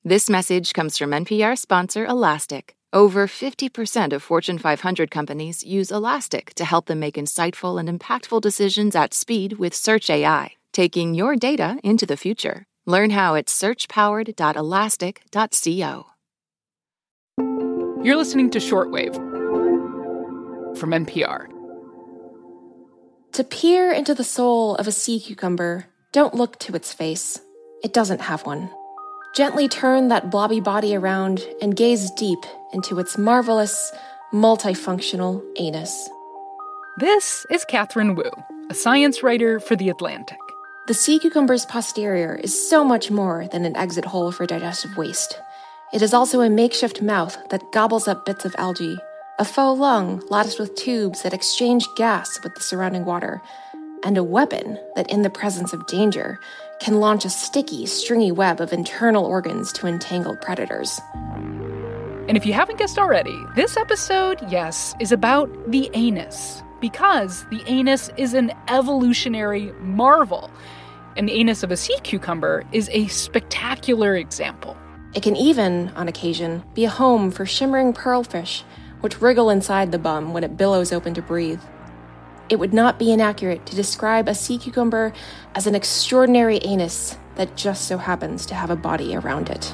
This message comes from NPR sponsor Elastic. Over 50% of Fortune 500 companies use Elastic to help them make insightful and impactful decisions at speed with Search AI, taking your data into the future. Learn how at searchpowered.elastic.co. You're listening to Shortwave from NPR. To peer into the soul of a sea cucumber, don't look to its face. It doesn't have one. Gently turn that blobby body around and gaze deep into its marvelous, multifunctional anus. This is Catherine Wu, a science writer for The Atlantic. The sea cucumber's posterior is so much more than an exit hole for digestive waste. It is also a makeshift mouth that gobbles up bits of algae, a faux lung latticed with tubes that exchange gas with the surrounding water, and a weapon that, in the presence of danger, can launch a sticky, stringy web of internal organs to entangle predators. And if you haven't guessed already, this episode, yes, is about the anus. Because the anus is an evolutionary marvel. And the anus of a sea cucumber is a spectacular example. It can even, on occasion, be a home for shimmering pearlfish, which wriggle inside the bum when it billows open to breathe. It would not be inaccurate to describe a sea cucumber as an extraordinary anus that just so happens to have a body around it.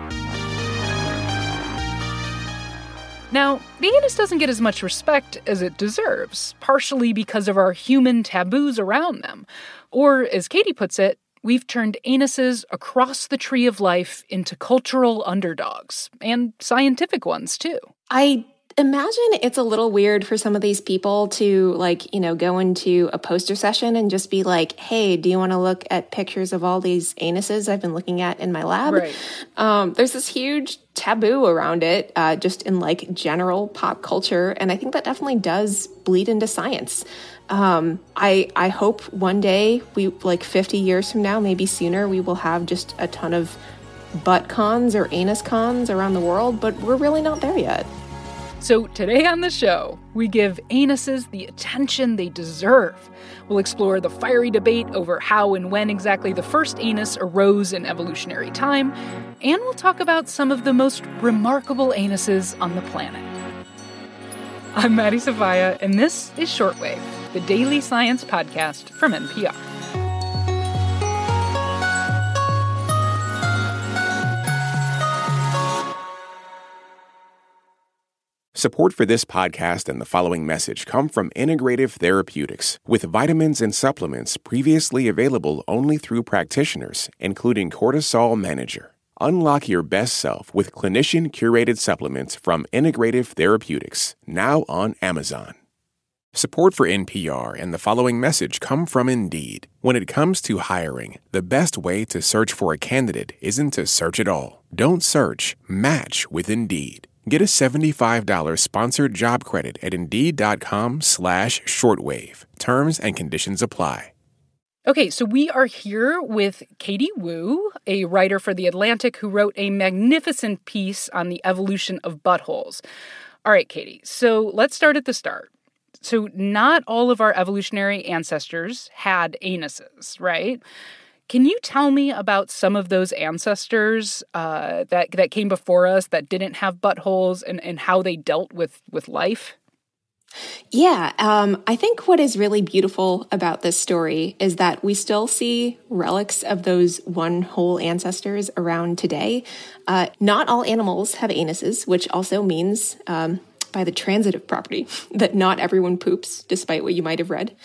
Now, the anus doesn't get as much respect as it deserves, partially because of our human taboos around them. Or, as Katie puts it, we've turned anuses across the tree of life into cultural underdogs, and scientific ones, too. I imagine it's a little weird for some of these people to, go into a poster session and just be like, hey, do you want to look at pictures of all these anuses I've been looking at in my lab? Right. There's this huge taboo around it, just in, general pop culture, and I think that definitely does bleed into science. I hope one day, 50 years from now, maybe sooner, we will have just a ton of butt cons or anus cons around the world, but we're really not there yet. So today on the show, we give anuses the attention they deserve. We'll explore the fiery debate over how and when exactly the first anus arose in evolutionary time, and we'll talk about some of the most remarkable anuses on the planet. I'm Maddie Sofia, and this is Shortwave, the daily science podcast from NPR. Support for this podcast and the following message come from Integrative Therapeutics, with vitamins and supplements previously available only through practitioners, including Cortisol Manager. Unlock your best self with clinician-curated supplements from Integrative Therapeutics, now on Amazon. Support for NPR and the following message come from Indeed. When it comes to hiring, the best way to search for a candidate isn't to search at all. Don't search, match with Indeed. Get a $75 sponsored job credit at Indeed.com/shortwave. Terms and conditions apply. Okay, so we are here with Katie Wu, a writer for The Atlantic who wrote a magnificent piece on the evolution of buttholes. All right, Katie, so let's start at the start. So not all of our evolutionary ancestors had anuses, right? Can you tell me about some of those ancestors that came before us that didn't have buttholes and how they dealt with life? Yeah, I think what is really beautiful about this story is that we still see relics of those one-hole ancestors around today. Not all animals have anuses, which also means, by the transitive property, that not everyone poops, despite what you might have read.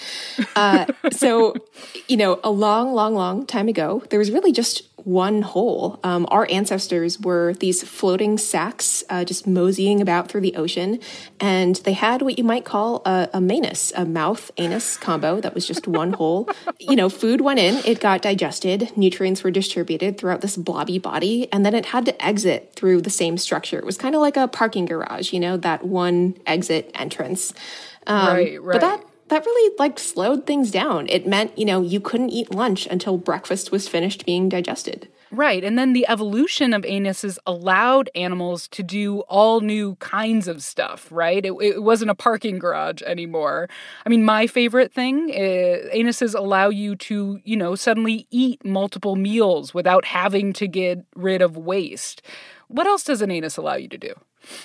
So, a long time ago, there was really just one hole. Our ancestors were these floating sacs just moseying about through the ocean, and they had what you might call a manus, a mouth-anus combo that was just one hole. Food went in, it got digested, nutrients were distributed throughout this blobby body, and then it had to exit through the same structure. It was kind of like a parking garage, that one exit entrance. Right. But that really slowed things down. It meant, you couldn't eat lunch until breakfast was finished being digested. Right. And then the evolution of anuses allowed animals to do all new kinds of stuff, right? It wasn't a parking garage anymore. I mean, my favorite thing is anuses allow you to, suddenly eat multiple meals without having to get rid of waste. What else does an anus allow you to do?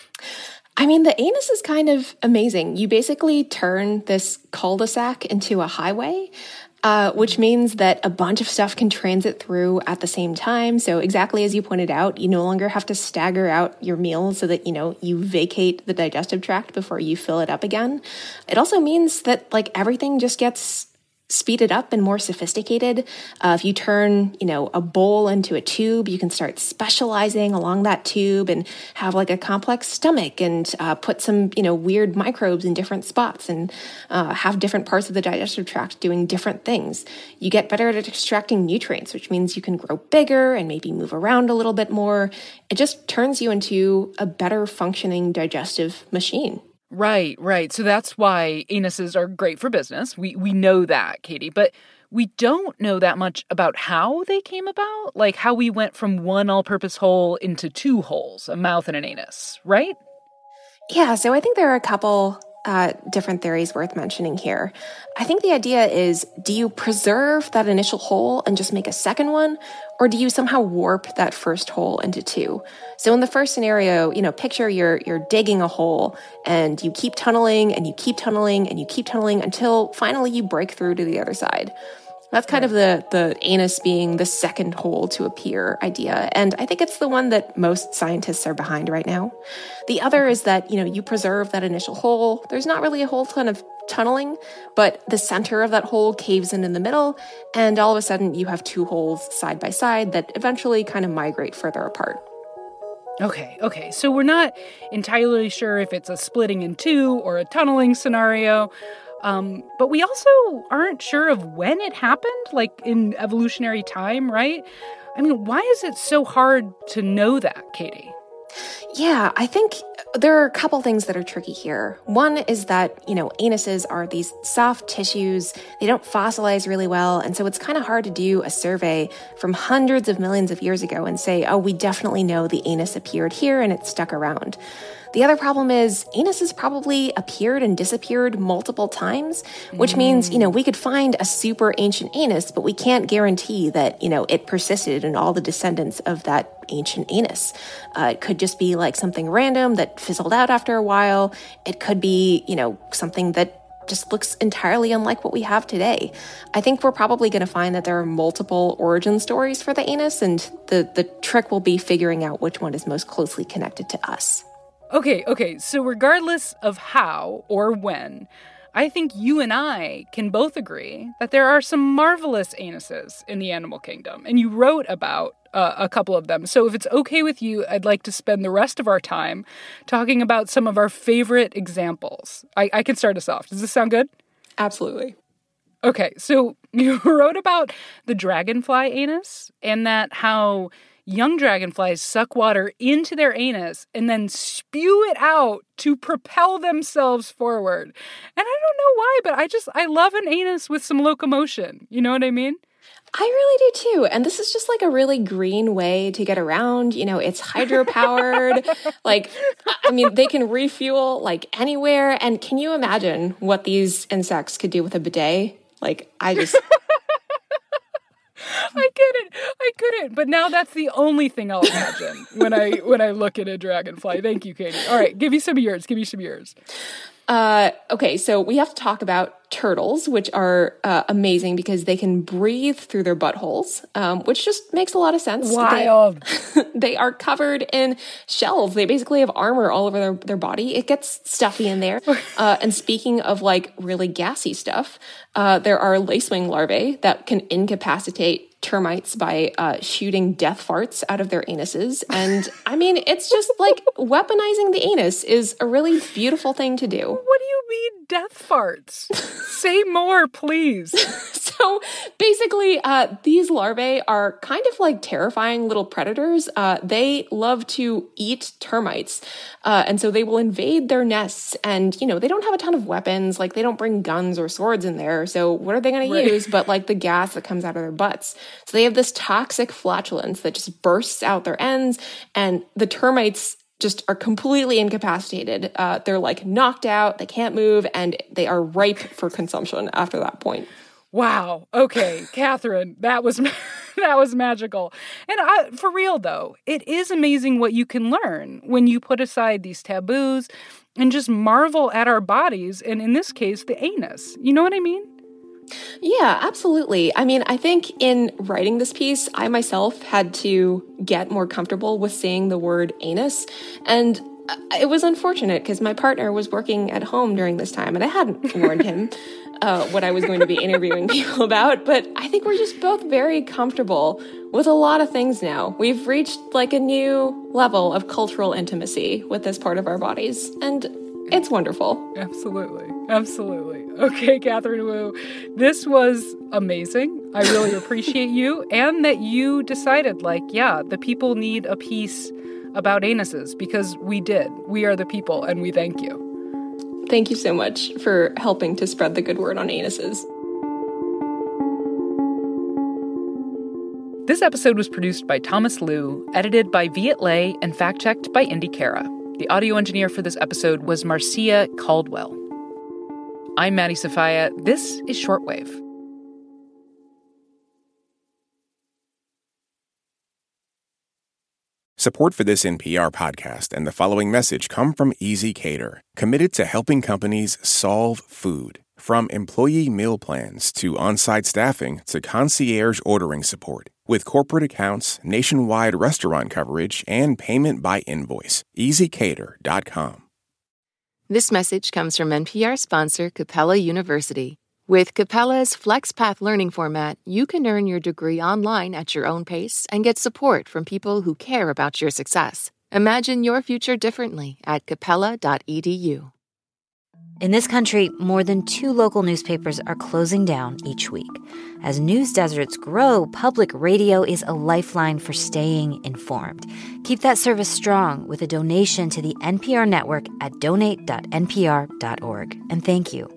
I mean, the anus is kind of amazing. You basically turn this cul-de-sac into a highway. Which means that a bunch of stuff can transit through at the same time. So exactly as you pointed out, you no longer have to stagger out your meals so that, you vacate the digestive tract before you fill it up again. It also means that everything just gets speeded up and more sophisticated. If you turn, a bowl into a tube, you can start specializing along that tube and have a complex stomach and put some, weird microbes in different spots and have different parts of the digestive tract doing different things. You get better at extracting nutrients, which means you can grow bigger and maybe move around a little bit more. It just turns you into a better functioning digestive machine. Right. So that's why anuses are great for business. We know that, Katie, but we don't know that much about how they came about, like how we went from one all-purpose hole into two holes, a mouth and an anus, right? Yeah, so I think there are a couple different theories worth mentioning here. I think the idea is, do you preserve that initial hole and just make a second one? Or do you somehow warp that first hole into two? So in the first scenario, picture you're digging a hole and you keep tunneling and you keep tunneling and you keep tunneling until finally you break through to the other side. That's kind of the anus being the second hole to appear idea. And I think it's the one that most scientists are behind right now. The other is that, you preserve that initial hole. There's not really a whole ton of tunneling, but the center of that hole caves in the middle. And all of a sudden you have two holes side by side that eventually kind of migrate further apart. Okay. So we're not entirely sure if it's a splitting in two or a tunneling scenario. But we also aren't sure of when it happened, like in evolutionary time, right? I mean, why is it so hard to know that, Katie? Yeah, I think there are a couple things that are tricky here. One is that, anuses are these soft tissues. They don't fossilize really well. And so it's kind of hard to do a survey from hundreds of millions of years ago and say, oh, we definitely know the anus appeared here and it stuck around. The other problem is anuses probably appeared and disappeared multiple times, which means, we could find a super ancient anus, but we can't guarantee that, it persisted in all the descendants of that ancient anus. It could just be something random that fizzled out after a while. It could be, something that just looks entirely unlike what we have today. I think we're probably going to find that there are multiple origin stories for the anus, and the trick will be figuring out which one is most closely connected to us. Okay, so regardless of how or when, I think you and I can both agree that there are some marvelous anuses in the animal kingdom, and you wrote about a couple of them. So if it's okay with you, I'd like to spend the rest of our time talking about some of our favorite examples. I can start us off. Does this sound good? Absolutely. Okay, so you wrote about the dragonfly anus and that how young dragonflies suck water into their anus and then spew it out to propel themselves forward. And I don't know why, but I love an anus with some locomotion. You know what I mean? I really do too. And this is just a really green way to get around. It's hydropowered. They can refuel anywhere. And can you imagine what these insects could do with a bidet? I couldn't. But now that's the only thing I'll imagine when I look at a dragonfly. Thank you, Katie. All right, give me some of yours. Okay, so we have to talk about turtles, which are amazing because they can breathe through their buttholes, which just makes a lot of sense. Wild. They are covered in shells. They basically have armor all over their body. It gets stuffy in there. And speaking of really gassy stuff, there are lacewing larvae that can incapacitate termites by shooting death farts out of their anuses. And it's just weaponizing the anus is a really beautiful thing to do. What do you mean death farts? Say more, please. So So basically, these larvae are kind of like terrifying little predators. They love to eat termites. And so they will invade their nests and, you know, they don't have a ton of weapons. Like they don't bring guns or swords in there. So what are they going to use but like the gas that comes out of their butts? So they have this toxic flatulence that just bursts out their ends, and the termites just are completely incapacitated. They're like knocked out, they can't move, and they are ripe for consumption after that point. Wow. Okay, Catherine, that was magical. And for real, though, it is amazing what you can learn when you put aside these taboos and just marvel at our bodies, and in this case, the anus. You know what I mean? Yeah, absolutely. I mean, I think in writing this piece, I myself had to get more comfortable with saying the word anus. And it was unfortunate because my partner was working at home during this time and I hadn't warned him what I was going to be interviewing people about. But I think we're just both very comfortable with a lot of things now. We've reached like a new level of cultural intimacy with this part of our bodies. And it's wonderful. Absolutely. Absolutely. Okay, Catherine Wu, this was amazing. I really appreciate you, and that you decided, like, yeah, the people need a piece about anuses, because we did. We are the people, and we thank you. Thank you so much for helping to spread the good word on anuses. This episode was produced by Thomas Liu, edited by Viet Le, and fact-checked by Indy Cara. The audio engineer for this episode was Marcia Caldwell. I'm Maddie Sofia. This is Shortwave. Support for this NPR podcast and the following message come from ezCater, committed to helping companies solve food. From employee meal plans to on-site staffing to concierge ordering support. With corporate accounts, nationwide restaurant coverage, and payment by invoice. ezCater.com. This message comes from NPR sponsor Capella University. With Capella's FlexPath learning format, you can earn your degree online at your own pace and get support from people who care about your success. Imagine your future differently at capella.edu. In this country, more than 2 local newspapers are closing down each week. As news deserts grow, public radio is a lifeline for staying informed. Keep that service strong with a donation to the NPR network at donate.npr.org. And thank you.